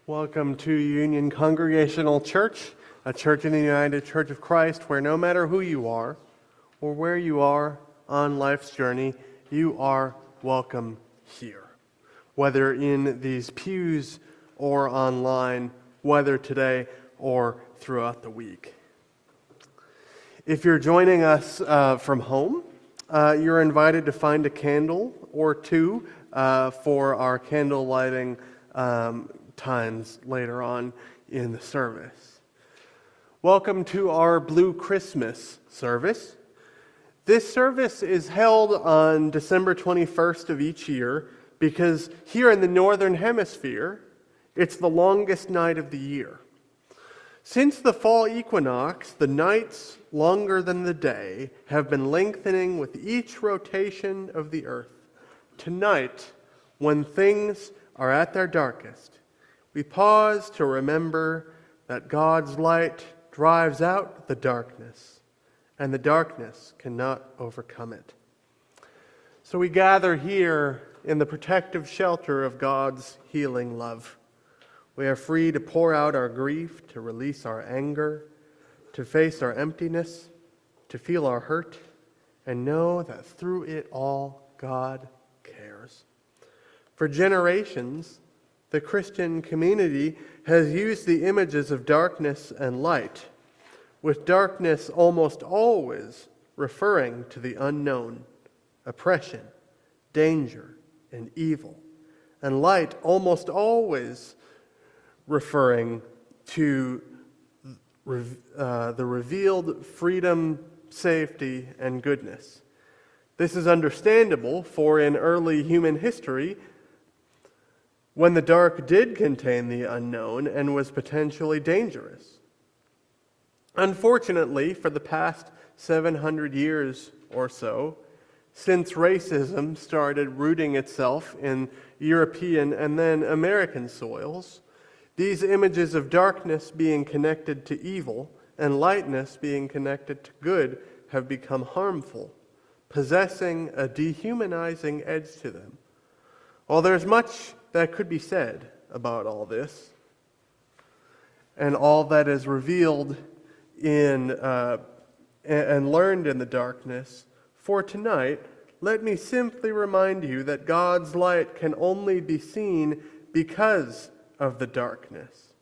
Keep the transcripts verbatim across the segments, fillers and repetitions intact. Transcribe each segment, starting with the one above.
Welcome to Union Congregational Church, a church in the United Church of Christ where no matter who you are or where you are on life's journey, you are welcome here. Whether in these pews or online, whether today or throughout the week. If you're joining us uh, from home, uh, you're invited to find a candle or two uh, for our candle lighting um, times later on in the service. Welcome to our Blue Christmas service. This service is held on December twenty-first of each year because here in the Northern Hemisphere, it's the longest night of the year. Since the fall equinox, the nights longer than the day have been lengthening with each rotation of the earth. Tonight, when things are at their darkest, we pause to remember that God's light drives out the darkness, and the darkness cannot overcome it. So we gather here in the protective shelter of God's healing love. We are free to pour out our grief, to release our anger, to face our emptiness, to feel our hurt, and know that through it all, God cares. For generations, the Christian community has used the images of darkness and light, with darkness almost always referring to the unknown, oppression, danger, and evil, and light almost always referring to uh, the revealed freedom, safety, and goodness. This is understandable, for in early human history, when the dark did contain the unknown and was potentially dangerous. Unfortunately, for the past seven hundred years or so, since racism started rooting itself in European and then American soils, these images of darkness being connected to evil and lightness being connected to good have become harmful, possessing a dehumanizing edge to them. While there's much that could be said about all this, and all that is revealed in uh, and learned in the darkness, for tonight, let me simply remind you that God's light can only be seen because of the darkness,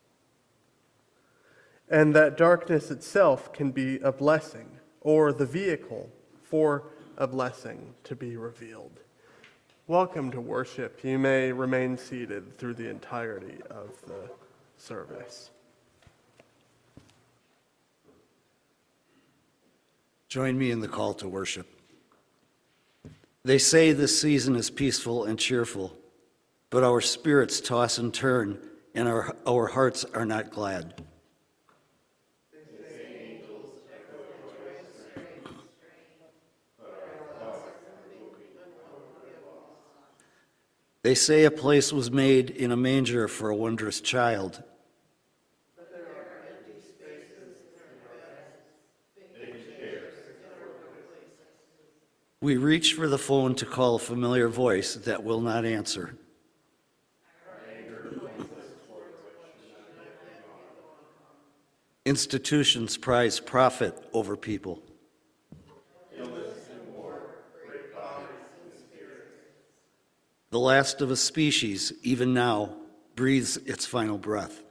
and that darkness itself can be a blessing, or the vehicle for a blessing to be revealed. Welcome to worship. You may remain seated through the entirety of the service. Join me in the call to worship. They say this season is peaceful and cheerful, but our spirits toss and turn, and our, our hearts are not glad. They say a place was made in a manger for a wondrous child. But there are empty spaces and beds, big chairs and places. We reach for the phone to call a familiar voice that will not answer. Institutions prize profit over people. The last of a species, even now, breathes its final breath.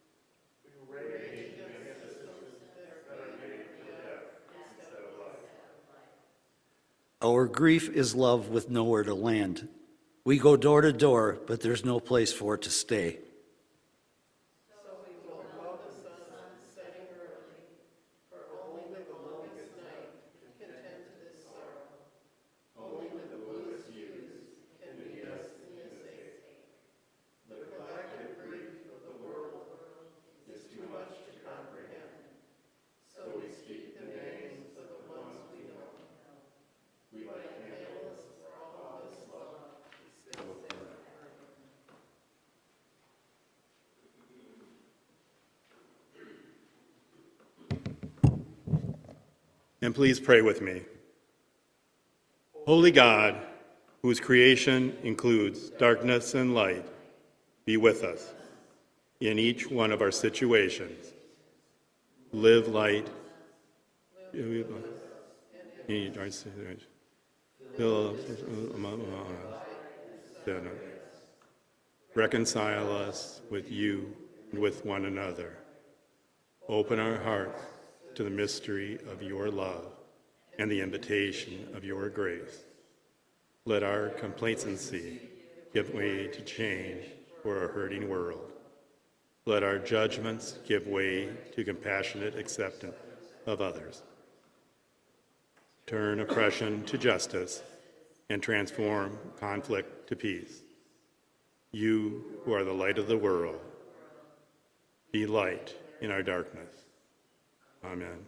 Our grief is love with nowhere to land. We go door to door, but there's no place for it to stay. So we will love the sun setting early, for only with the longest night can tend to this sorrow. Only with the bluest hues can meet us in this age. The collective grief of the world is too much to comprehend. So we speak the names of the ones we know. We light candles for all this love we still stand. And please pray with me. Holy God, whose creation includes darkness and light, be with us. in each one of our situations. Live light in each our situation. Reconcile us with you and with one another. Open our hearts to the mystery of your love and the invitation of your grace. Let our complacency give way to change for a hurting world. Let our judgments give way to compassionate acceptance of others. Turn oppression to justice and transform conflict to peace. You who are the light of the world, be light in our darkness. Amen.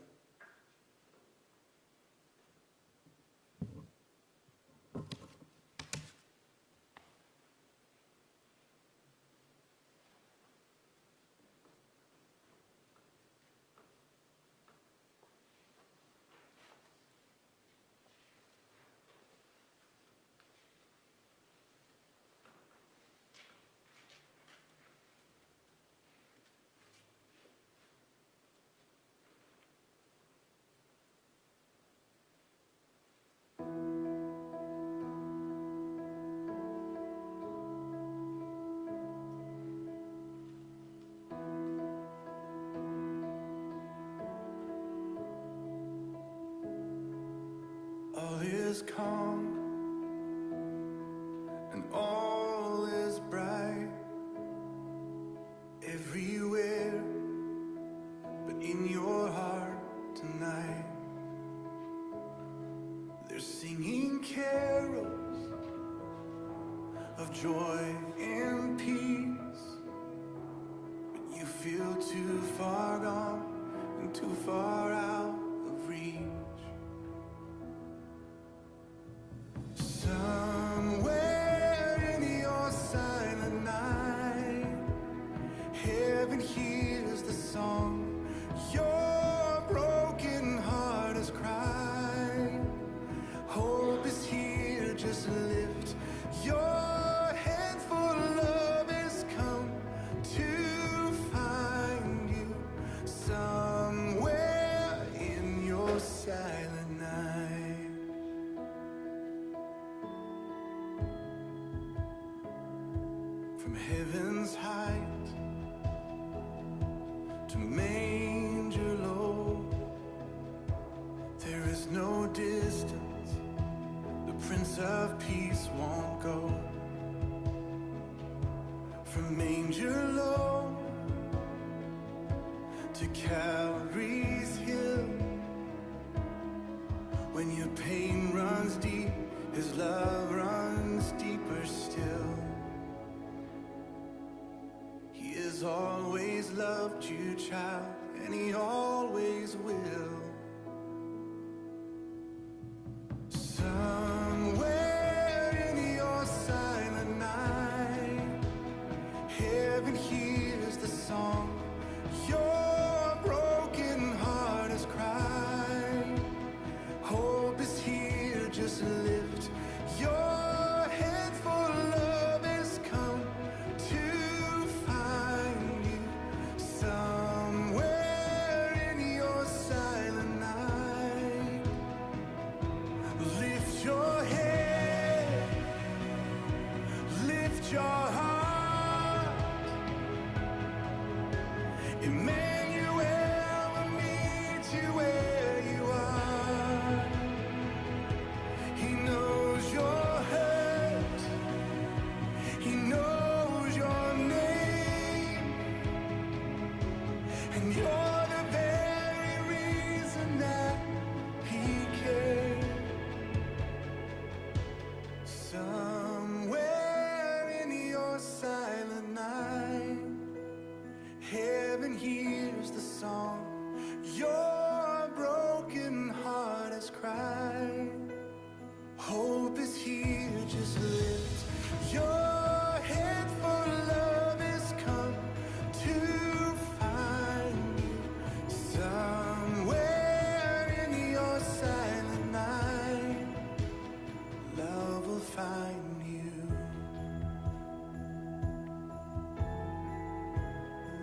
All is calm and all is bright everywhere, but in your heart tonight they're singing carols of joy and peace, but you feel too far gone and too far out of reach. Somewhere in your silent night, heaven hears the song your broken heart has cried. Hope is here, just lift your head, for love has come to find you. Somewhere in your silent night. From heaven's height to manger low, there is no distance the Prince of Peace won't go. From manger low to Calvary's hill, when your pain runs deep, his love runs deeper still. He has always loved you, child, and he always will. Somewhere in your silent night, heaven hears the song your broken heart has cried. Hope is here, just lift your head, for love has come to find you. Somewhere in your silent night, lift your head, lift your heart. Emmanuel will meet you where you are. He knows your hurt, he knows your name, and you're the very reason that he cares. Somewhere in your silent night, heaven hears the song your broken heart has cried. Hope is here, just lift your head, for love has come to find you. Somewhere in your silent night, love will find you.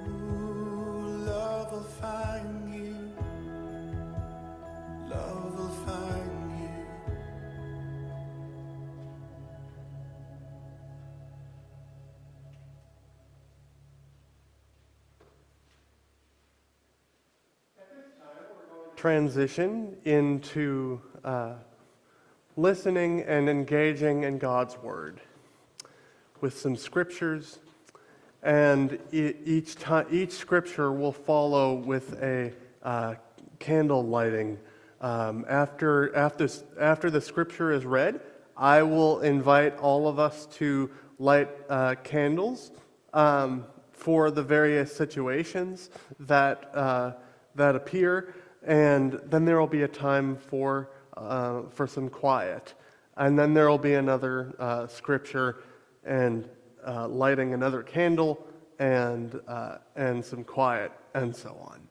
transition into uh, listening and engaging in God's Word with some scriptures, and e- each time each scripture will follow with a uh, candle lighting. Um, after after after the scripture is read, I will invite all of us to light uh, candles um, for the various situations that uh, that appear, and then there will be a time for uh, for some quiet, and then there will be another uh, scripture and uh, lighting another candle and uh, and some quiet and so on.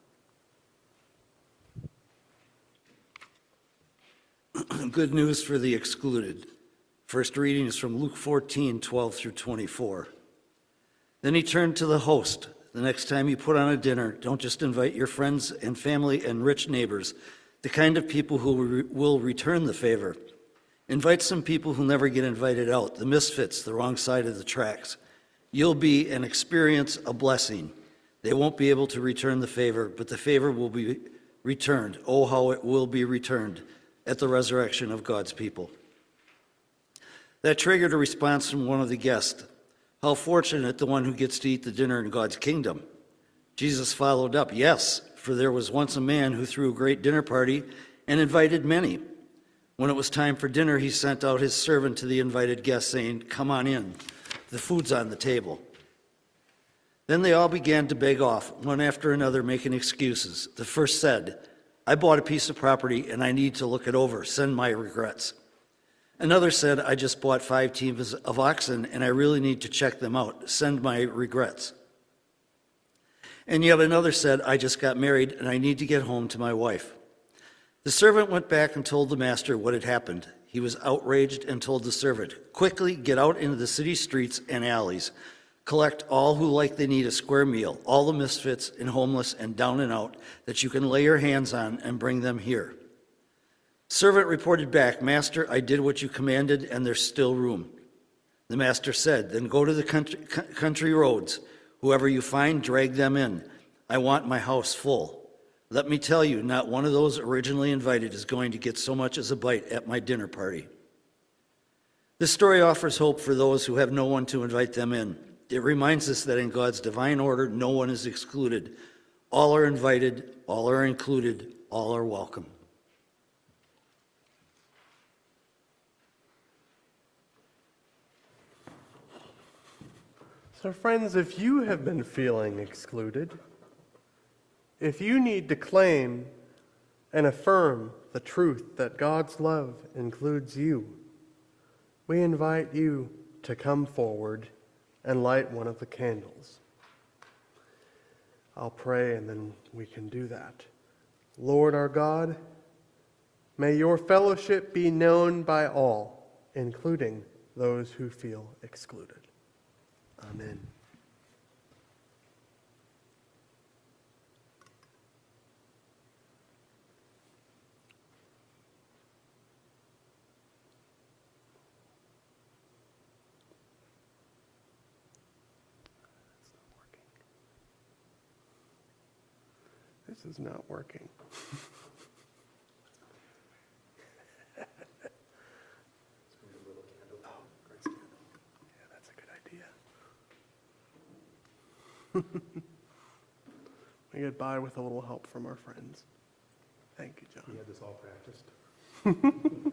Good news for the excluded. First reading is from Luke fourteen, twelve through twenty-four. Then he turned to the host. The next time you put on a dinner, don't just invite your friends and family and rich neighbors, the kind of people who re- will return the favor. Invite some people who never get invited out, the misfits, the wrong side of the tracks. You'll be and experience a blessing. They won't be able to return the favor, but the favor will be returned. Oh, how it will be returned at the resurrection of God's people. That triggered a response from one of the guests. How fortunate the one who gets to eat the dinner in God's kingdom. Jesus followed up, yes, for there was once a man who threw a great dinner party and invited many. When it was time for dinner, he sent out his servant to the invited guests, saying, come on in, the food's on the table. Then they all began to beg off, one after another, making excuses. The first said, I bought a piece of property and I need to look it over. Send my regrets. Another said, I just bought five teams of oxen and I really need to check them out. Send my regrets. And yet another said, I just got married and I need to get home to my wife. The servant went back and told the master what had happened. He was outraged and told the servant, quickly get out into the city streets and alleys. Collect all who like they need a square meal, all the misfits and homeless and down and out that you can lay your hands on and bring them here. Servant reported back, Master, I did what you commanded and there's still room. The master said, then go to the country, country roads. Whoever you find, drag them in. I want my house full. Let me tell you, not one of those originally invited is going to get so much as a bite at my dinner party. This story offers hope for those who have no one to invite them in. It reminds us that in God's divine order, no one is excluded. All are invited, all are included, all are welcome. So friends, if you have been feeling excluded, if you need to claim and affirm the truth that God's love includes you, we invite you to come forward and light one of the candles. I'll pray and then we can do that. Lord our God, may your fellowship be known by all, including those who feel excluded. Amen. This is not working. We get by with a little help from our friends. Thank you, John. We had this all practiced.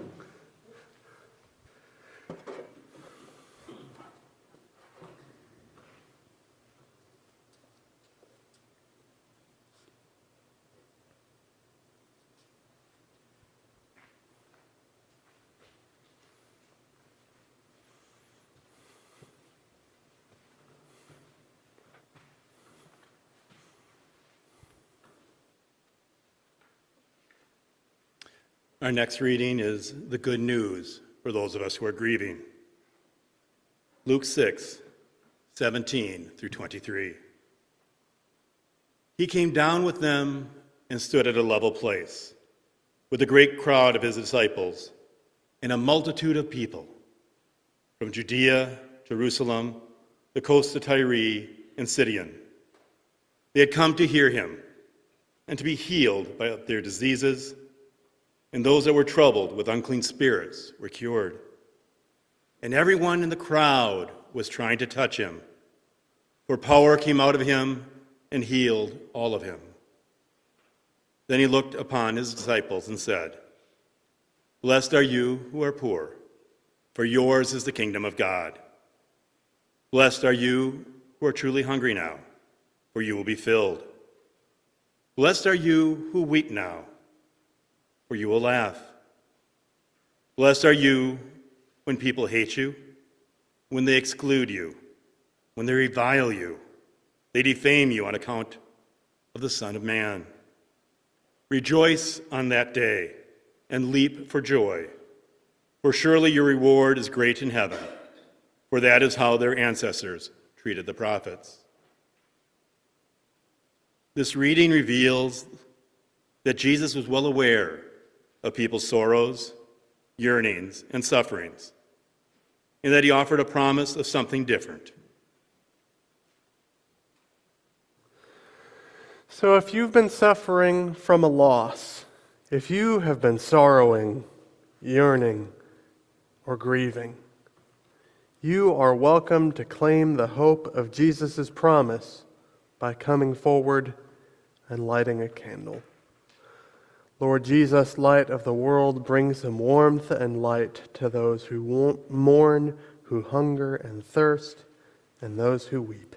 Our next reading is the good news for those of us who are grieving. Luke six, seventeen through twenty-three. He came down with them and stood at a level place with a great crowd of his disciples and a multitude of people from Judea, Jerusalem, the coast of Tyre, and Sidon. They had come to hear him. and to be healed by their diseases, and those that were troubled with unclean spirits were cured. And everyone in the crowd was trying to touch him, for power came out of him and healed all of him. Then he looked upon his disciples and said, "Blessed are you who are poor, for yours is the kingdom of God. Blessed are you who are truly hungry now, for you will be filled. Blessed are you who weep now, for you will laugh. Blessed are you when people hate you, when they exclude you, when they revile you, they defame you on account of the Son of Man. Rejoice on that day and leap for joy, for surely your reward is great in heaven, for that is how their ancestors treated the prophets." This reading reveals that Jesus was well aware of people's sorrows, yearnings, and sufferings, and that he offered a promise of something different. So if you've been suffering from a loss, if you have been sorrowing, yearning, or grieving, you are welcome to claim the hope of Jesus' promise by coming forward and lighting a candle. Lord Jesus, light of the world, bring some warmth and light to those who mourn, who hunger and thirst, and those who weep.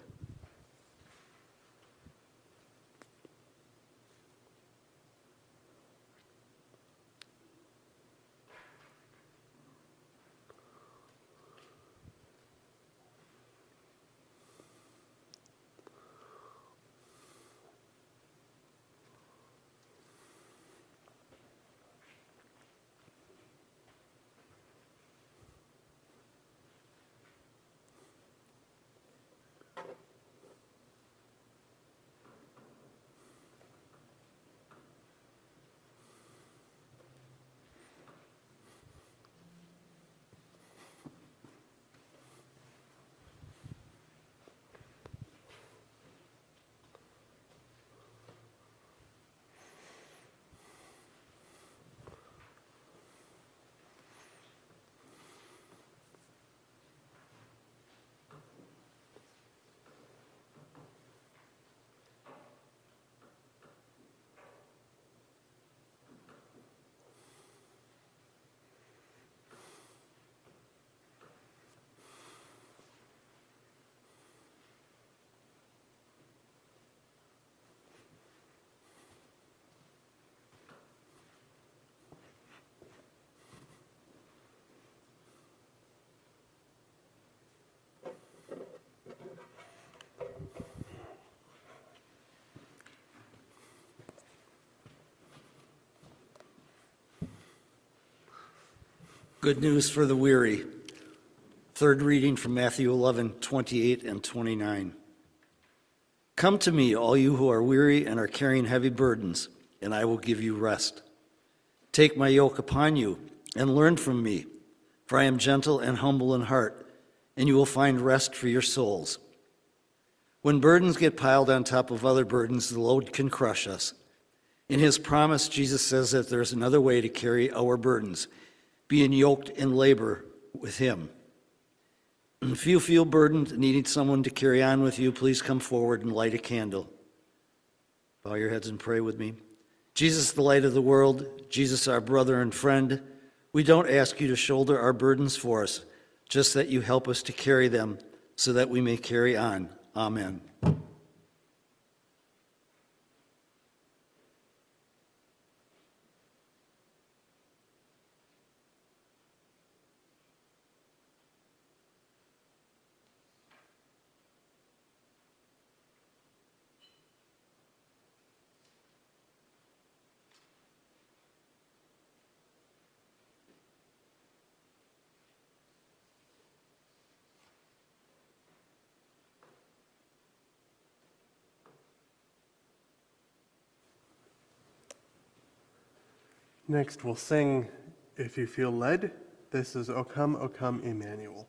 Good news for the weary. Third reading from Matthew eleven, twenty-eight and twenty-nine. Come to me, all you who are weary and are carrying heavy burdens, and I will give you rest. Take my yoke upon you and learn from me, for I am gentle and humble in heart, and you will find rest for your souls. When burdens get piled on top of other burdens, the load can crush us. In his promise, Jesus says that there's another way to carry our burdens, being yoked in labor with him. If you feel burdened, needing someone to carry on with you, please come forward and light a candle. Bow your heads and pray with me. Jesus, the light of the world, Jesus, our brother and friend, we don't ask you to shoulder our burdens for us, just that you help us to carry them so that we may carry on. Amen. Next, we'll sing If You Feel Led. This is O Come, O Come, Emmanuel.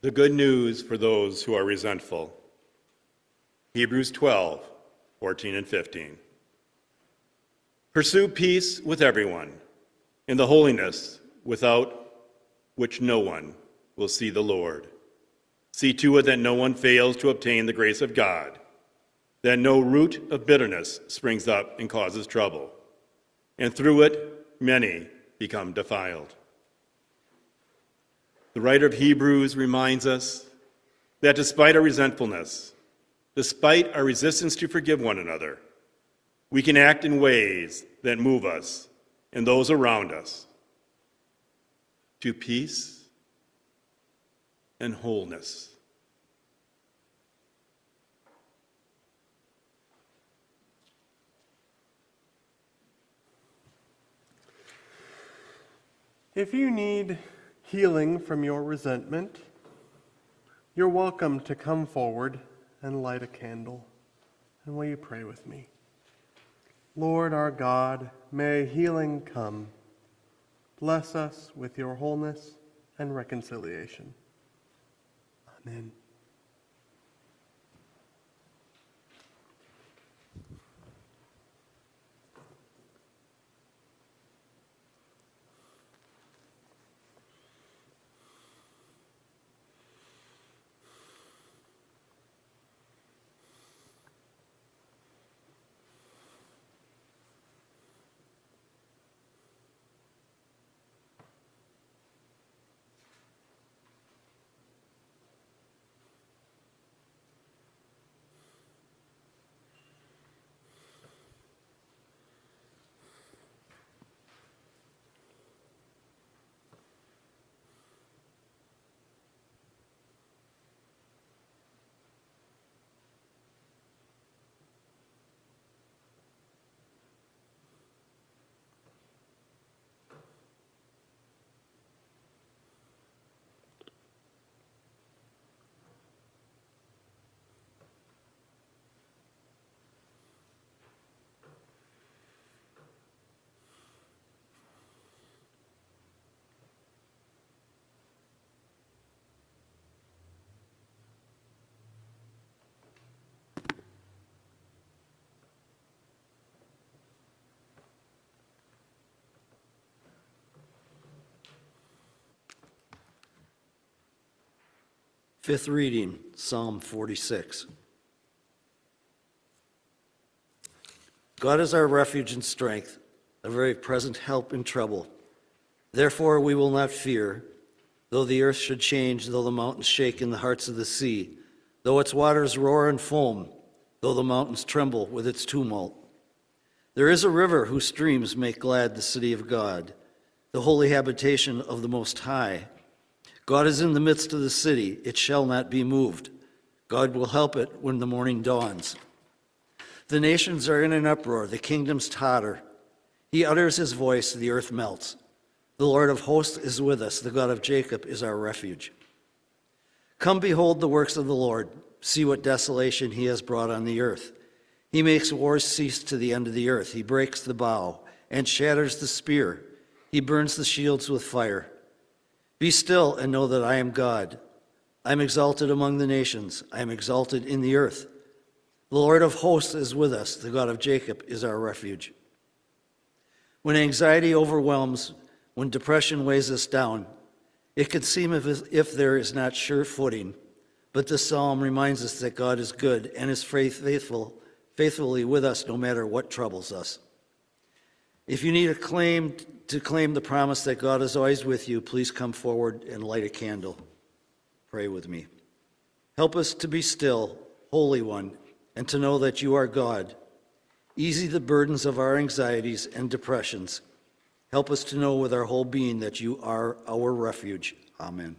The good news for those who are resentful. Hebrews twelve, fourteen and fifteen. Pursue peace with everyone, and the holiness without which no one will see the Lord. See to it that no one fails to obtain the grace of God, that no root of bitterness springs up and causes trouble, and through it many become defiled. The writer of Hebrews reminds us that despite our resentfulness, despite our resistance to forgive one another, we can act in ways that move us and those around us to peace and wholeness. If you need healing from your resentment, you're welcome to come forward and light a candle. And will you pray with me? Lord our God, may healing come. Bless us with your wholeness and reconciliation. Amen. Fifth reading, Psalm forty-six. God is our refuge and strength, a very present help in trouble. Therefore we will not fear, though the earth should change, though the mountains shake in the hearts of the sea, though its waters roar and foam, though the mountains tremble with its tumult. There is a river whose streams make glad the city of God, the holy habitation of the Most High. God is in the midst of the city, it shall not be moved. God will help it when the morning dawns. The nations are in an uproar, the kingdoms totter. He utters his voice, the earth melts. The Lord of hosts is with us, the God of Jacob is our refuge. Come behold the works of the Lord, see what desolation he has brought on the earth. He makes wars cease to the end of the earth, he breaks the bow and shatters the spear. He burns the shields with fire. Be still and know that I am God. I am exalted among the nations. I am exalted in the earth. The Lord of hosts is with us. The God of Jacob is our refuge. When anxiety overwhelms, when depression weighs us down, it can seem as if there is not sure footing, but this psalm reminds us that God is good and is faithful, faithfully with us no matter what troubles us. If you need a claim to claim the promise that God is always with you, please come forward and light a candle. Pray with me. Help us to be still, Holy One, and to know that you are God. Ease the burdens of our anxieties and depressions. Help us to know with our whole being that you are our refuge. Amen.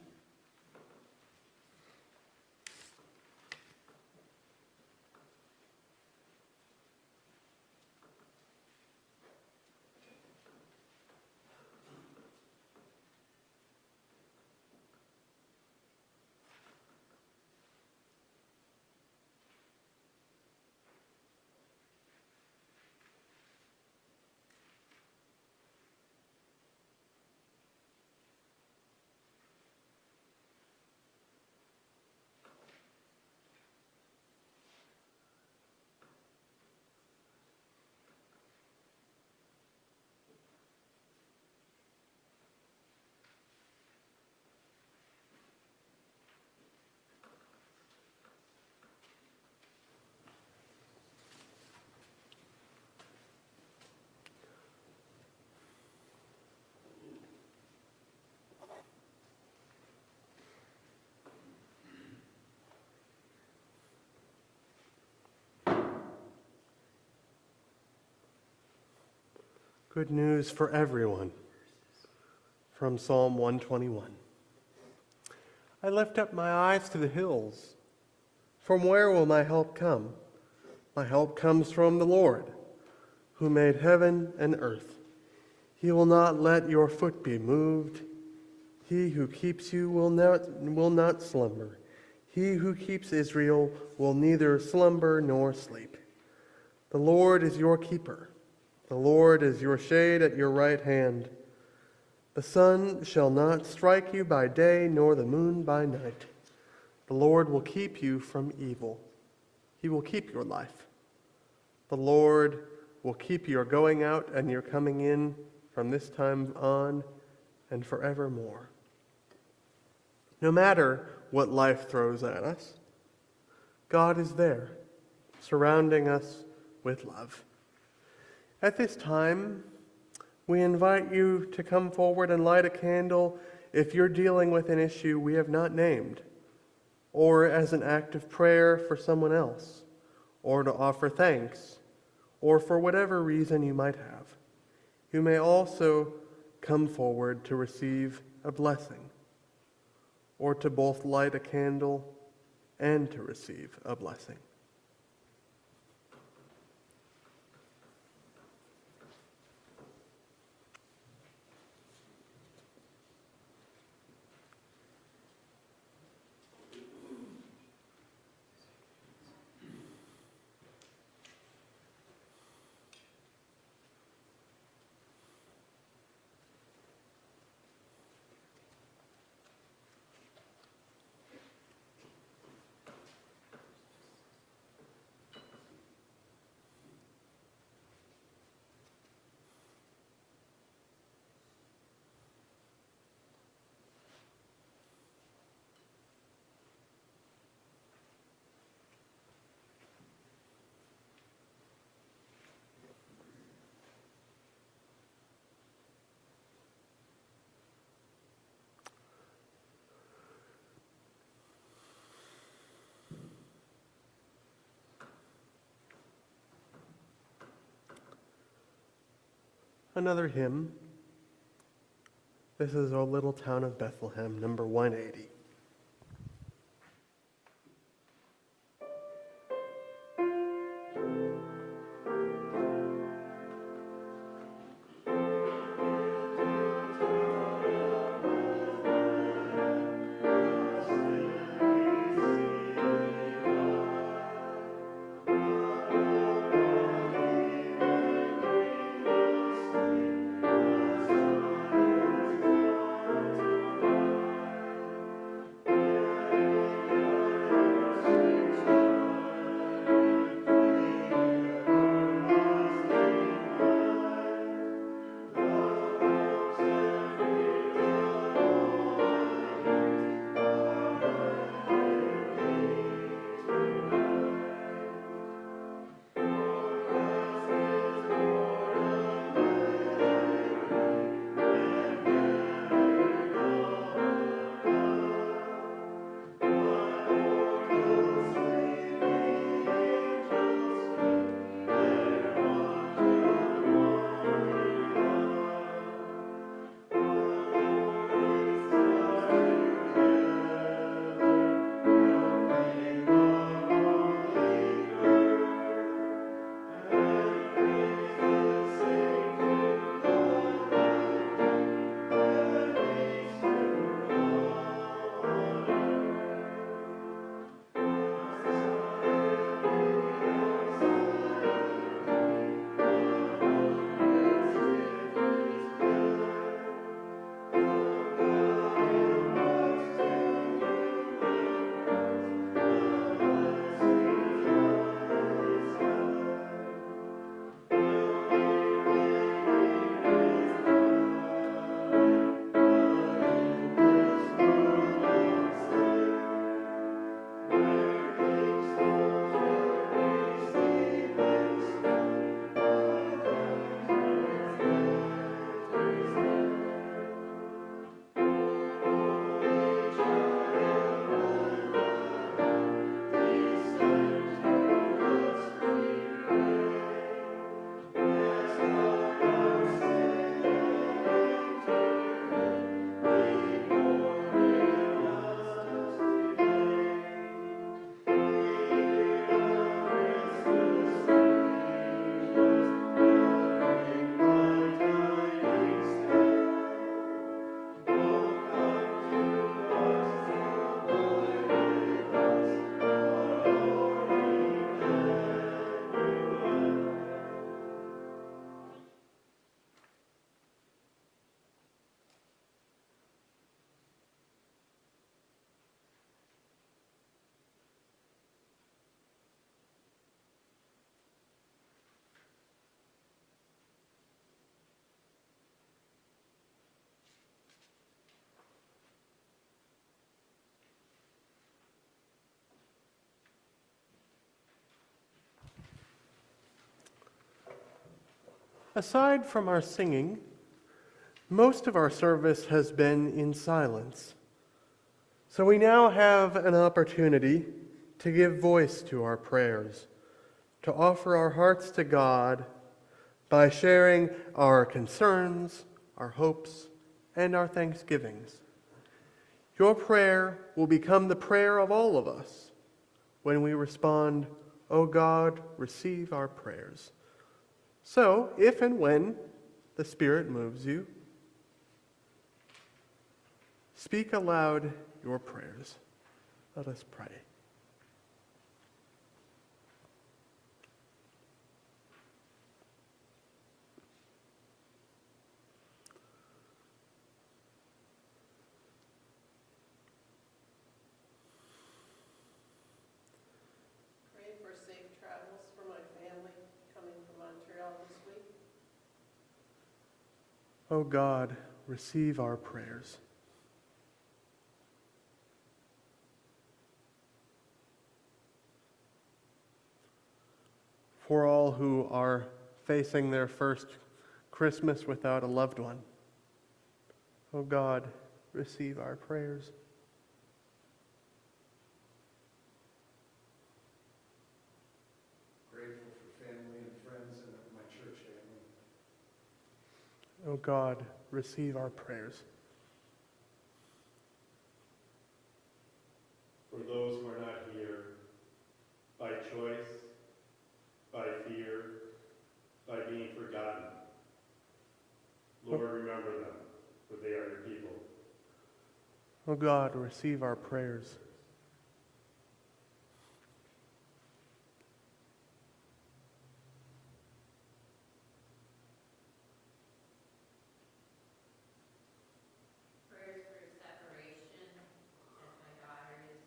Good news for everyone. From Psalm one twenty-one. I lift up my eyes to the hills. From where will my help come? My help comes from the Lord, who made heaven and earth. He will not let your foot be moved. He who keeps you will not, will not slumber. He who keeps Israel will neither slumber nor sleep. The Lord is your keeper. The Lord is your shade at your right hand. The sun shall not strike you by day, nor the moon by night. The Lord will keep you from evil. He will keep your life. The Lord will keep your going out and your coming in from this time on and forevermore. No matter what life throws at us, God is there, surrounding us with love. At this time, we invite you to come forward and light a candle if you're dealing with an issue we have not named, or as an act of prayer for someone else, or to offer thanks, or for whatever reason you might have. You may also come forward to receive a blessing, or to both light a candle and to receive a blessing. Another hymn. This is O Little Town of Bethlehem, number one eighty. Aside from our singing, most of our service has been in silence. So we now have an opportunity to give voice to our prayers, to offer our hearts to God by sharing our concerns, our hopes, and our thanksgivings. Your prayer will become the prayer of all of us when we respond, "O God, receive our prayers." So, if and when the Spirit moves you, speak aloud your prayers. Let us pray. Pray for safe travels for my family coming from Montreal this week. O God, receive our prayers. For all who are facing their first Christmas without a loved one, O God, receive our prayers. Grateful for family and friends and my church family. O God, receive our prayers. For those who are not here, by choice, by fear, by being forgotten, Lord, remember them, for they are your people. O God, receive our prayers. Prayers for separation as my daughter is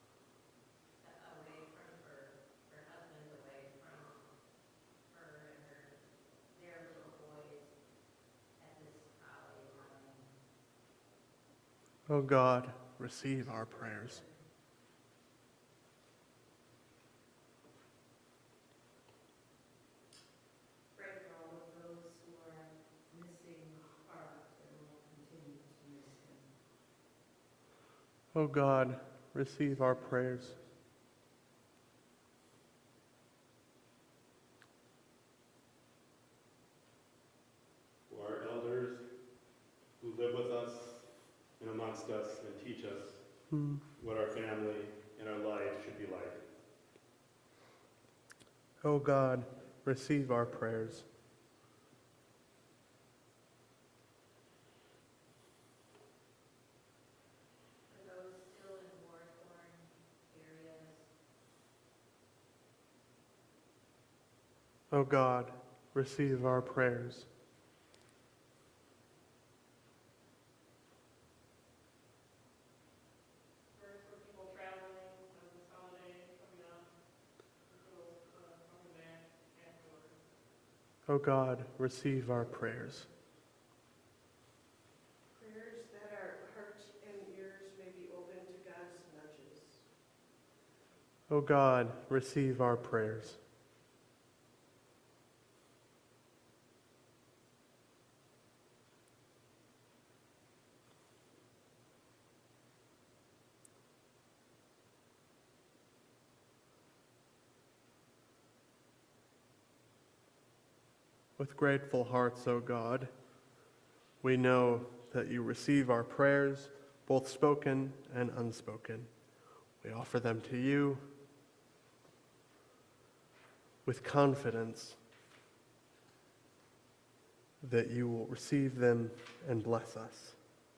away from her, her husband's away from her and her, their little boys at this holiday time. O God, receive our prayers. Pray for all of those who are missing Carl and will continue to miss him. O God, receive our prayers. For our elders who live with us and amongst us and teach us Hmm. what our family and our lives should be like. O God, receive our prayers. For those still in war-torn areas, O God, receive our prayers. Prayers for people traveling on this holiday coming up, people uh, coming back afterwards. O God, receive our prayers. Prayers that our hearts and ears may be open to God's nudges. O God, receive our prayers. With grateful hearts, O God, we know that you receive our prayers, both spoken and unspoken. We offer them to you with confidence that you will receive them and bless us.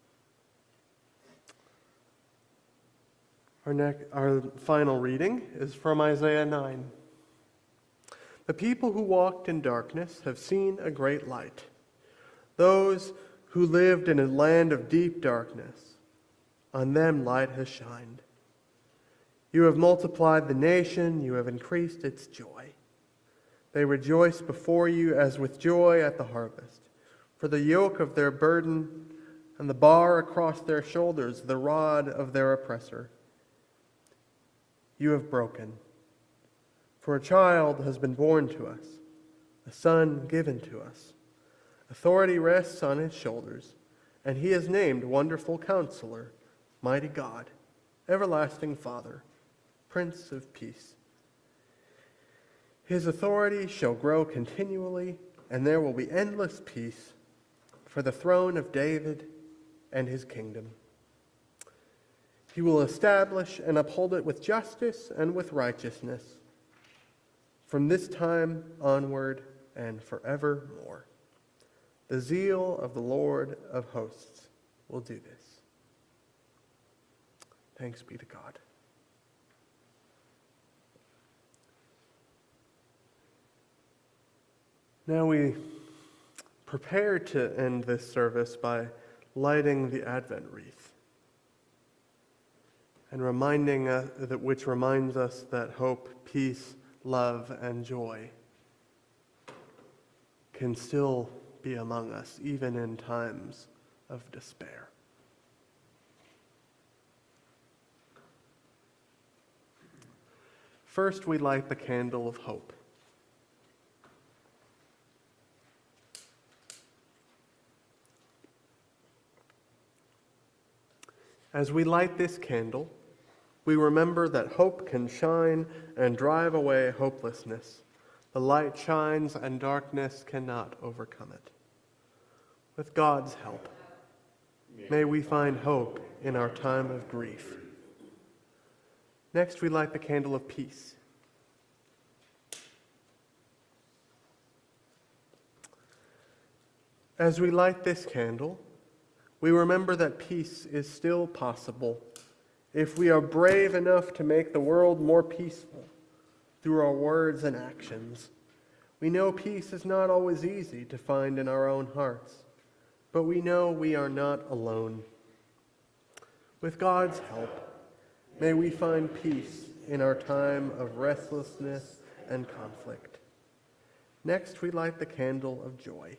Our, next, our final reading is from Isaiah nine. The people who walked in darkness have seen a great light. Those who lived in a land of deep darkness, on them light has shined. You have multiplied the nation, you have increased its joy. They rejoice before you as with joy at the harvest. For the yoke of their burden and the bar across their shoulders, the rod of their oppressor, you have broken. For a child has been born to us, a son given to us. Authority rests on his shoulders, and he is named Wonderful Counselor, Mighty God, Everlasting Father, Prince of Peace. His authority shall grow continually, and there will be endless peace for the throne of David and his kingdom. He will establish and uphold it with justice and with righteousness from this time onward and forevermore. The zeal of the Lord of hosts will do this. Thanks be to God. Now we prepare to end this service by lighting the Advent wreath and reminding us that which reminds us that hope, peace, love, and joy can still be among us, even in times of despair. First, we light the candle of hope. As we light this candle, we remember that hope can shine and drive away hopelessness. The light shines and darkness cannot overcome it. With God's help, may we find hope in our time of grief. Next, we light the candle of peace. As we light this candle, we remember that peace is still possible if we are brave enough to make the world more peaceful through our words and actions. We know peace is not always easy to find in our own hearts, but we know we are not alone. With God's help, may we find peace in our time of restlessness and conflict. Next, we light the candle of joy.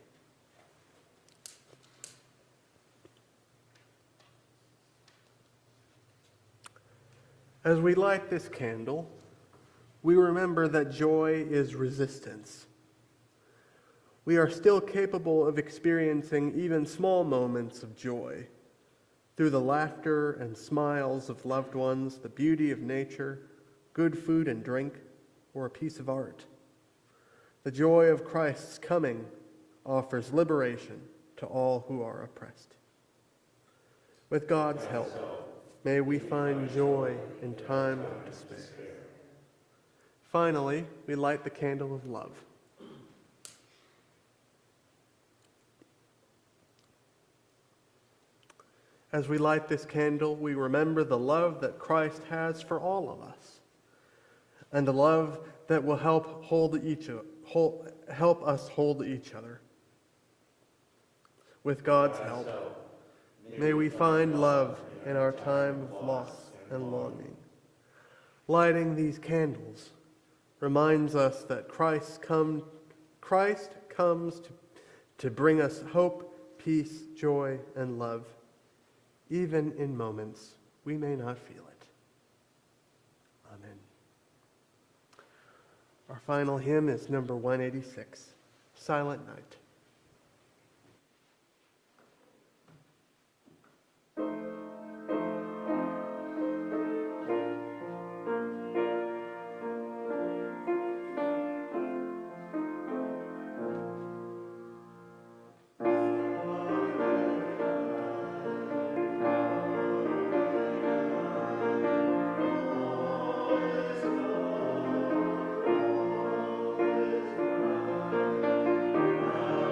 As we light this candle, we remember that joy is resistance. We are still capable of experiencing even small moments of joy through the laughter and smiles of loved ones, the beauty of nature, good food and drink, or a piece of art. The joy of Christ's coming offers liberation to all who are oppressed. With God's help, may we find joy in time of despair. Finally, we light the candle of love. As we light this candle, we remember the love that Christ has for all of us, and the love that will help hold each hold, help us hold each other. With God's help, may we find love in our time of loss and longing. Lighting these candles reminds us that Christ, come, Christ comes to, to bring us hope, peace, joy, and love, even in moments we may not feel it. Amen. Our final hymn is number one eighty-six, Silent Night. Amen.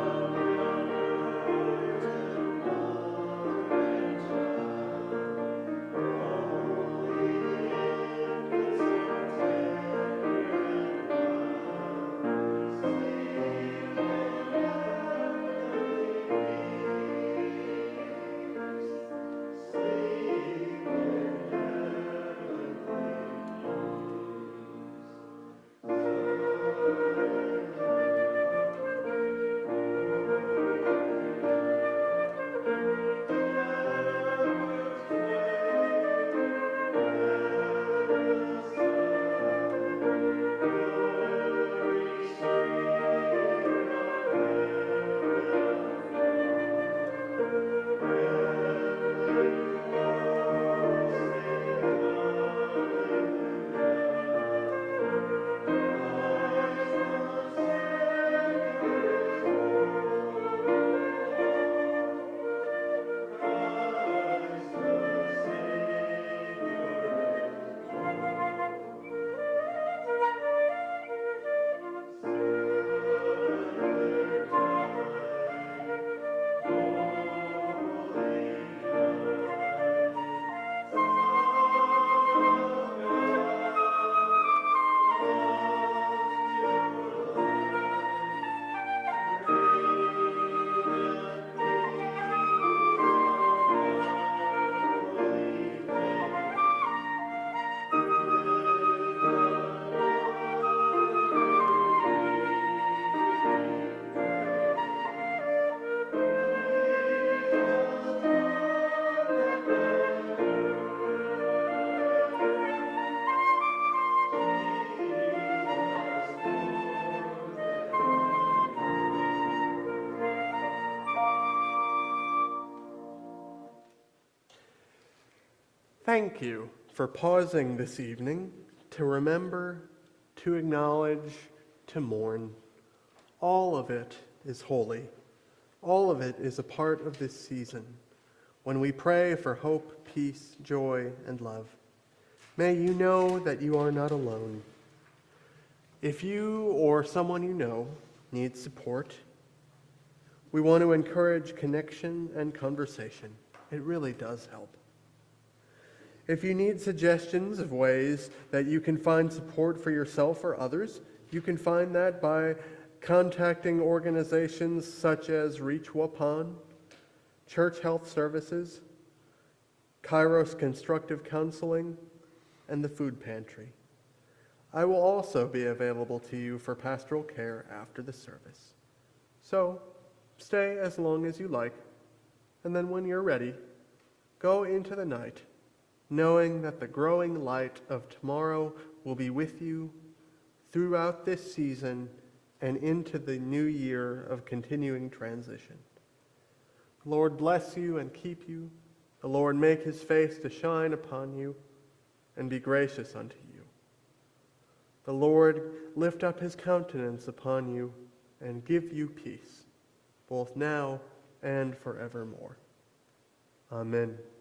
Thank you for pausing this evening to remember, to acknowledge, to mourn. All of it is holy. All of it is a part of this season when we pray for hope, peace, joy, and love. May you know that you are not alone. If you or someone you know needs support, we want to encourage connection and conversation. It really does help. If you need suggestions of ways that you can find support for yourself or others, you can find that by contacting organizations such as Reach Waupun, Church Health Services, Kairos Constructive Counseling, and the Food Pantry. I will also be available to you for pastoral care after the service. So, stay as long as you like, and then when you're ready, go into the night, knowing that the growing light of tomorrow will be with you throughout this season and into the new year of continuing transition. The Lord bless you and keep you. The Lord make his face to shine upon you and be gracious unto you. The Lord lift up his countenance upon you and give you peace, both now and forevermore. Amen.